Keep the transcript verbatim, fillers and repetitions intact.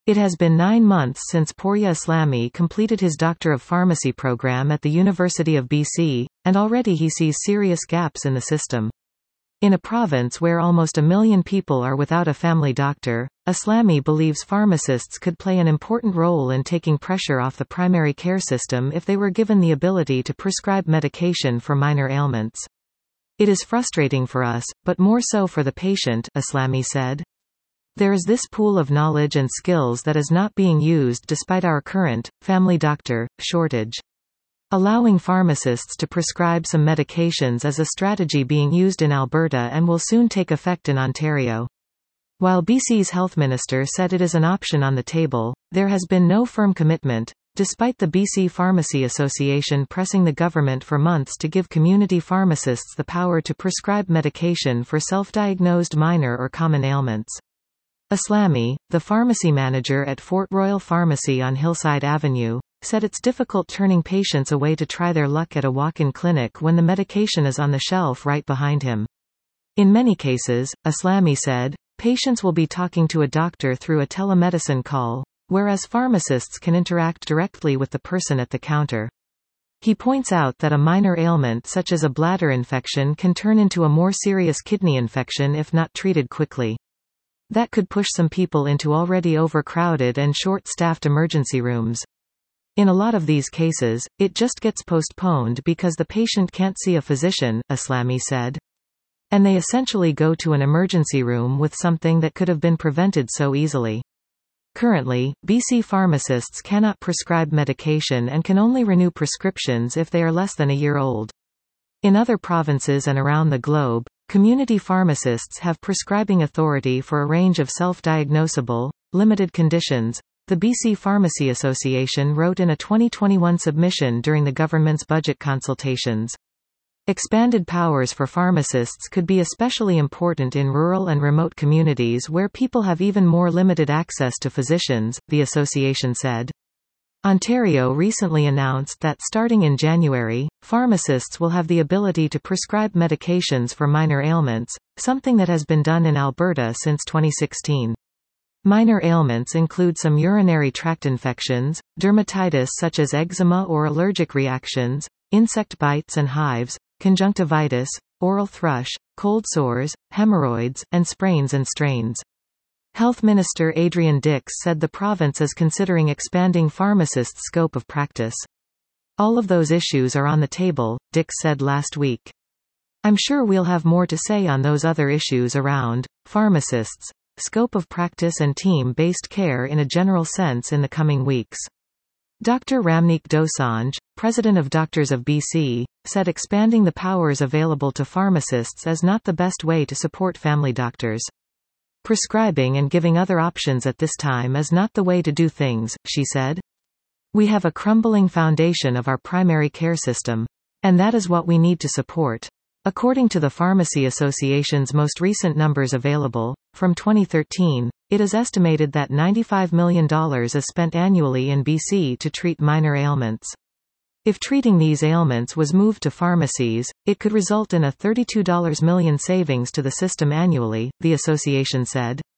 It has been nine months since Porya Islami completed his Doctor of Pharmacy program at the University of B C, and already he sees serious gaps in the system. In a province where almost a million people are without a family doctor, Islami believes pharmacists could play an important role in taking pressure off the primary care system if they were given the ability to prescribe medication for minor ailments. It is frustrating for us, but more so for the patient, Islami said. There is this pool of knowledge and skills that is not being used despite our current, family doctor, shortage. Allowing pharmacists to prescribe some medications is a strategy being used in Alberta and will soon take effect in Ontario. While B C's health minister said it is an option on the table, there has been no firm commitment, despite the B C Pharmacy Association pressing the government for months to give community pharmacists the power to prescribe medication for self-diagnosed minor or common ailments. Islami, the pharmacy manager at Fort Royal Pharmacy on Hillside Avenue, said it's difficult turning patients away to try their luck at a walk-in clinic when the medication is on the shelf right behind him. In many cases, Islami said, patients will be talking to a doctor through a telemedicine call, whereas pharmacists can interact directly with the person at the counter. He points out that a minor ailment such as a bladder infection can turn into a more serious kidney infection if not treated quickly. That could push some people into already overcrowded and short-staffed emergency rooms. In a lot of these cases, it just gets postponed because the patient can't see a physician, Islami said. And they essentially go to an emergency room with something that could have been prevented so easily. Currently, B C pharmacists cannot prescribe medication and can only renew prescriptions if they are less than a year old. In other provinces and around the globe, community pharmacists have prescribing authority for a range of self-diagnosable, limited conditions, the B C Pharmacy Association wrote in a twenty twenty-one submission during the government's budget consultations. Expanded powers for pharmacists could be especially important in rural and remote communities where people have even more limited access to physicians, the association said. Ontario recently announced that starting in January, pharmacists will have the ability to prescribe medications for minor ailments, something that has been done in Alberta since twenty sixteen. Minor ailments include some urinary tract infections, dermatitis such as eczema or allergic reactions, insect bites and hives, conjunctivitis, oral thrush, cold sores, hemorrhoids, and sprains and strains. Health Minister Adrian Dix said the province is considering expanding pharmacists' scope of practice. All of those issues are on the table, Dix said last week. I'm sure we'll have more to say on those other issues around pharmacists, scope of practice and team-based care in a general sense in the coming weeks. Doctor Ramneek Dosanjh, president of Doctors of B C, said expanding the powers available to pharmacists is not the best way to support family doctors. Prescribing and giving other options at this time is not the way to do things, she said. We have a crumbling foundation of our primary care system. And that is what we need to support. According to the Pharmacy Association's most recent numbers available, from twenty thirteen, it is estimated that ninety-five million dollars is spent annually in B C to treat minor ailments. If treating these ailments was moved to pharmacies, it could result in a thirty-two million dollars savings to the system annually, the association said.